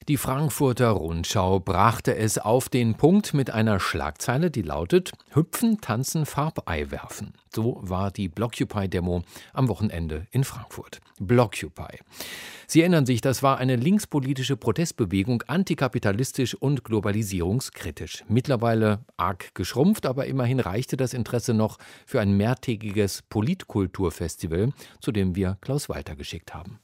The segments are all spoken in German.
Die Frankfurter Rundschau brachte es auf den Punkt mit einer Schlagzeile, die lautet: Hüpfen, tanzen, Farbei werfen. So war die Blockupy-Demo am Wochenende in Frankfurt. Blockupy. Sie erinnern sich, das war eine linkspolitische Protestbewegung, antikapitalistisch und globalisierungskritisch. Mittlerweile arg geschrumpft, aber immerhin reichte das Interesse noch für ein mehrtägiges Politkulturfestival, zu dem wir Klaus Walter geschickt haben.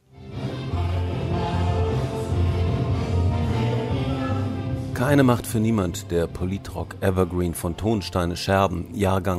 Keine Macht für niemand, der Politrock Evergreen von Tonsteine Scherben, Jahrgang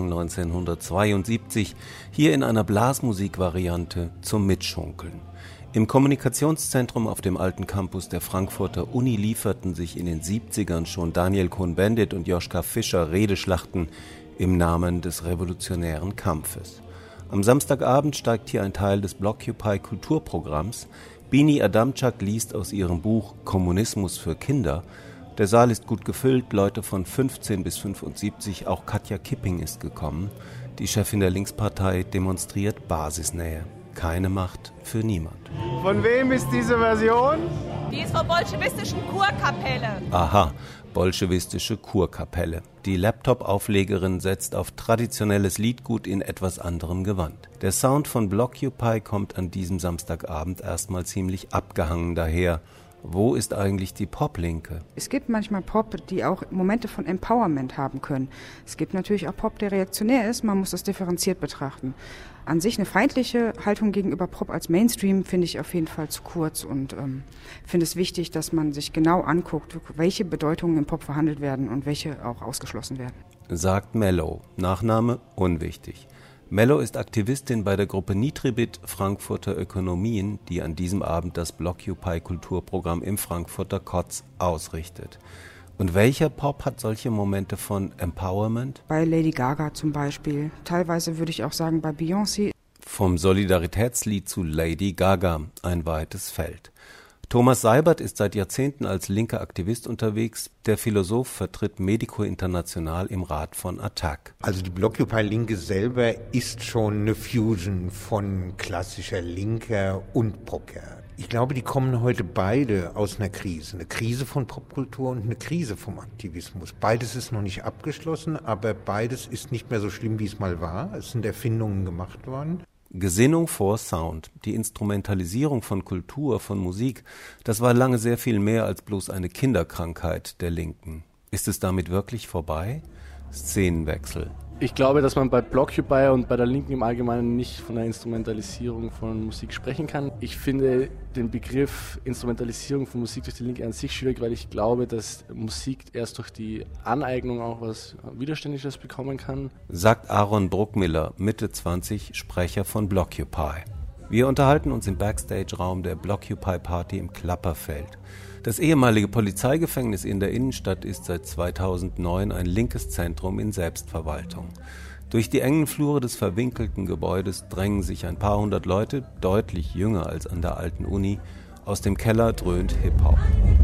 1972, hier in einer Blasmusikvariante zum Mitschunkeln. Im Kommunikationszentrum auf dem alten Campus der Frankfurter Uni lieferten sich in den 70ern schon Daniel Cohn-Bendit und Joschka Fischer Redeschlachten im Namen des revolutionären Kampfes. Am Samstagabend steigt hier ein Teil des Blockupy-Kulturprogramms. Bini Adamczak liest aus ihrem Buch Kommunismus für Kinder. Der Saal ist gut gefüllt, Leute von 15 bis 75, auch Katja Kipping ist gekommen. Die Chefin der Linkspartei demonstriert Basisnähe. Keine Macht für niemand. Von wem ist diese Version? Die ist von bolschewistischen Kurkapelle. Aha, bolschewistische Kurkapelle. Die Laptop-Auflegerin setzt auf traditionelles Liedgut in etwas anderem Gewand. Der Sound von Blockupy kommt an diesem Samstagabend erstmal ziemlich abgehangen daher. Wo ist eigentlich die Pop-Linke? Es gibt manchmal Pop, die auch Momente von Empowerment haben können. Es gibt natürlich auch Pop, der reaktionär ist. Man muss das differenziert betrachten. An sich eine feindliche Haltung gegenüber Pop als Mainstream finde ich auf jeden Fall zu kurz und finde es wichtig, dass man sich genau anguckt, welche Bedeutungen im Pop verhandelt werden und welche auch ausgeschlossen werden. Sagt Mello. Nachname unwichtig. Mello ist Aktivistin bei der Gruppe Nitribit Frankfurter Ökonomien, die an diesem Abend das Blockupy-Kulturprogramm im Frankfurter Kotz ausrichtet. Und welcher Pop hat solche Momente von Empowerment? Bei Lady Gaga zum Beispiel, teilweise würde ich auch sagen bei Beyoncé. Vom Solidaritätslied zu Lady Gaga, ein weites Feld. Thomas Seibert ist seit Jahrzehnten als linker Aktivist unterwegs. Der Philosoph vertritt Medico International im Rat von ATTAC. Also die Blockupy-Linke selber ist schon eine Fusion von klassischer Linker und Popper. Ich glaube, die kommen heute beide aus einer Krise. Eine Krise von Popkultur und eine Krise vom Aktivismus. Beides ist noch nicht abgeschlossen, aber beides ist nicht mehr so schlimm, wie es mal war. Es sind Erfindungen gemacht worden. Gesinnung vor Sound, die Instrumentalisierung von Kultur, von Musik, das war lange sehr viel mehr als bloß eine Kinderkrankheit der Linken. Ist es damit wirklich vorbei? Szenenwechsel. Ich glaube, dass man bei Blockupy und bei der Linken im Allgemeinen nicht von der Instrumentalisierung von Musik sprechen kann. Ich finde den Begriff Instrumentalisierung von Musik durch die Linke an sich schwierig, weil ich glaube, dass Musik erst durch die Aneignung auch was Widerständiges bekommen kann. Sagt Aaron Bruckmiller, Mitte 20, Sprecher von Blockupy. Wir unterhalten uns im Backstage-Raum der Blockupy-Party im Klapperfeld. Das ehemalige Polizeigefängnis in der Innenstadt ist seit 2009 ein linkes Zentrum in Selbstverwaltung. Durch die engen Flure des verwinkelten Gebäudes drängen sich ein paar hundert Leute, deutlich jünger als an der alten Uni. Aus dem Keller dröhnt Hip-Hop.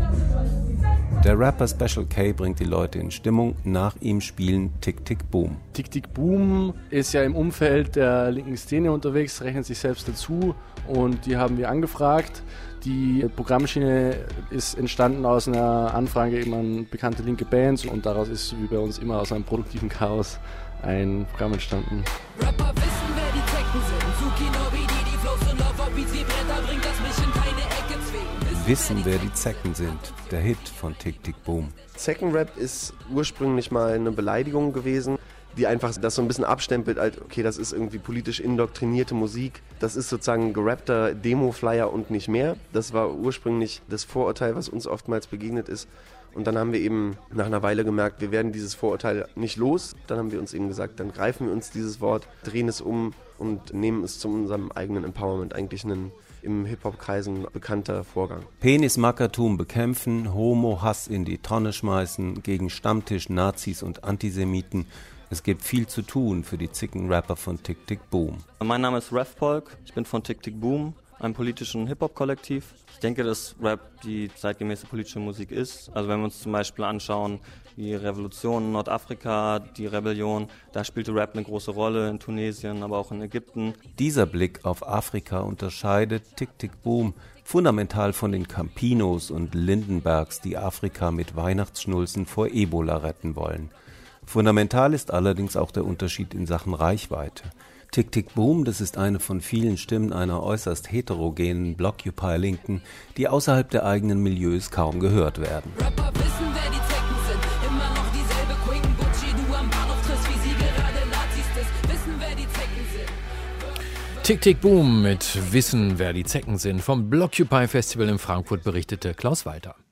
Der Rapper Special K bringt die Leute in Stimmung, nach ihm spielen Tick Tick Boom. Tick Tick Boom ist ja im Umfeld der linken Szene unterwegs, rechnet sich selbst dazu und die haben wir angefragt. Die Programmschiene ist entstanden aus einer Anfrage eben an bekannte linke Bands und daraus ist, wie bei uns immer, aus einem produktiven Chaos ein Programm entstanden. Rapper wissen, wer die Zecken sind. Zucchini, die Flows und Love, wie sie Bretter bringt das mich in keine Ecke zwingen. Wissen, wer die Zecken sind. Der Hit von Tick Tick Boom. Zeckenrap ist ursprünglich mal eine Beleidigung gewesen, die einfach das so ein bisschen abstempelt, als okay, das ist irgendwie politisch indoktrinierte Musik. Das ist sozusagen gerappter Demo-Flyer und nicht mehr. Das war ursprünglich das Vorurteil, was uns oftmals begegnet ist. Und dann haben wir eben nach einer Weile gemerkt, wir werden dieses Vorurteil nicht los. Dann haben wir uns eben gesagt, dann greifen wir uns dieses Wort, drehen es um und nehmen es zu unserem eigenen Empowerment. Eigentlich ein im Hip-Hop-Kreisen bekannter Vorgang. Penismackertum bekämpfen, Homo-Hass in die Tonne schmeißen, gegen Stammtisch, Nazis und Antisemiten. Es gibt viel zu tun für die Zicken-Rapper von Tick Tick Boom. Mein Name ist Refpolk, ich bin von Tick Tick Boom, einem politischen Hip-Hop-Kollektiv. Ich denke, dass Rap die zeitgemäße politische Musik ist. Also wenn wir uns zum Beispiel anschauen, die Revolution in Nordafrika, die Rebellion, da spielte Rap eine große Rolle in Tunesien, aber auch in Ägypten. Dieser Blick auf Afrika unterscheidet Tick Tick Boom Fundamental von den Campinos und Lindenbergs, die Afrika mit Weihnachtsschnulzen vor Ebola retten wollen. Fundamental ist allerdings auch der Unterschied in Sachen Reichweite. Tick, Tick, Boom, das ist eine von vielen Stimmen einer äußerst heterogenen Blockupy-Linken, die außerhalb der eigenen Milieus kaum gehört werden. Rapper wissen, wer die Zecken sind. Immer noch dieselbe Queen Gucci, du am Bahnhof triffst, wie sie gerade Nazis ist. Wissen, wer die Zecken sind. Tick, Tick, Boom mit Wissen, wer die Zecken sind. Vom Blockupy Festival in Frankfurt berichtete Klaus Walter.